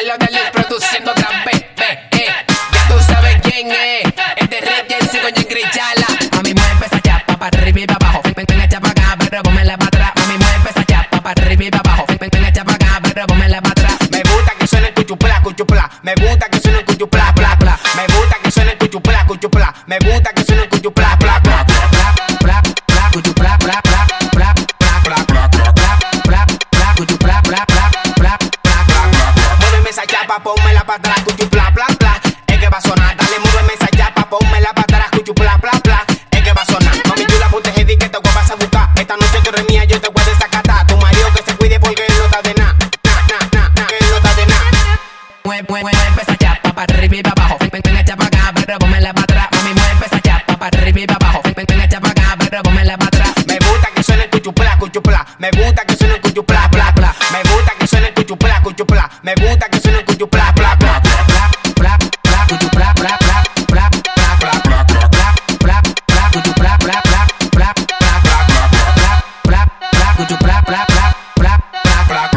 lo de Luis produciendo otra vez, ya tú sabes quién es. Es de Red Jensi con Jen Grichala. Mami, mueve esa chapa para arriba y para abajo. Ven a chapa acá, pero pónmela para atrás. Mami, mueve esa chapa para arriba y para abajo. Ven a chapa acá, pero pónmela para atrás. Me gusta que suene el cuchupla, cuchupla. Me gusta que suene el cuchupla, bla, bla. Me gusta que suene el cuchupla, cuchupla. Me gusta que suene el cuchupla, bla, bla. Bla, bla, cuchupla, bla, bla, bla, bla, bla, bla, bla, bla, cuchupla, bla, bla, bla, bla. Muéveme esa chapa, pónmela para atrás, cuchupla, bla, bla. Es que va a sonar, dale, muéveme esa chapa, pónmela para atrás, cuchupla, bla, bla. Es que va a sonar. Mami, tú la ponte heavy que te voy a pasar a buscar. Esta noche tú eres mía, yo te voy a desacatar. Tu marido que se cuide porque él no está de nada. Él no está de nada. Mueve esa chapa para arriba y para abajo. Ven a chapa acá, pero pónmela para atrás. Mami, mueve esa chapa para arriba y para abajo. Ven a chapa acá, pero pónmela para atrás. Me gusta que suene el cuchupla, cuchupla. Me gusta que suene el cuchupla, bla, bla. Me gusta que suene el cuchupla, cuchupla. Me gusta que suene el cuchupla, bla, bla. Bla, bla, cuchupla, bla, bla, bla, bla, bla, bla, bla, bla, cuchupla, bla, bla, bla, bla, bla, bla, cuchupla, bla, bla, bla, bla,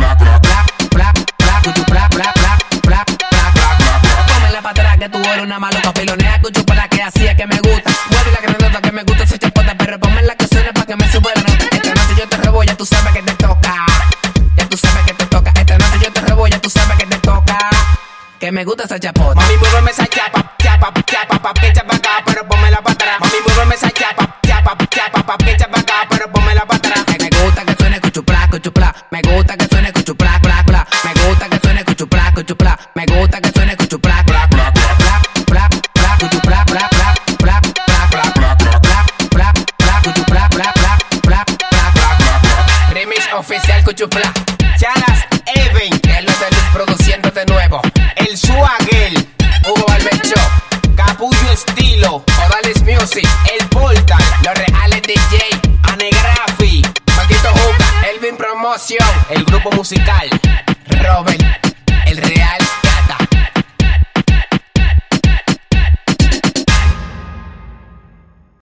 bla, cuchupla, bla, bla, bla, bla. Pónmela para atrás que tú eres una maloca pilonea, cuchupla que así es que me gusta. Mueve la granota que me gusta esa chapota, pero pónmela que suene para que me suba la nota. Esta noche yo te robo, ya tú sabes que te toca. Ya tú sabes que te toca. Esta noche yo te robo, ya tú sabes que te toca. Que me gusta esa chapota. Mami, muéveme esa chapa, chapa, chapa, pa' que chapa acá, pero pónmela para atrás. Mami, muéveme esa chapa, chapa, chapa, pa' que chapa acá, pero pónmela para atrás. Me gusta que suene cuchupla, cuchupla. Me gusta que suene cuchupla, bla, bla. Me gusta que suene cuchupla, cuchupla. Me gusta que suene cuchupla, bla, bla, bla, bla, bla, cuchupla, bla, bla, bla, bla, bla, bla, bla, bla, cuchupla, bla, bla, bla, bla, bla. Remix oficial cuchupla. Chalas Even, Es lo de Luis produciendo de nuevo. el Swagel, Hugo Barbershop, Capullo Estilo, Odalis Music, el Portal, Los Reales DJ, Anegrafi, Paquito Juca, Elvin Promotion. el grupo musical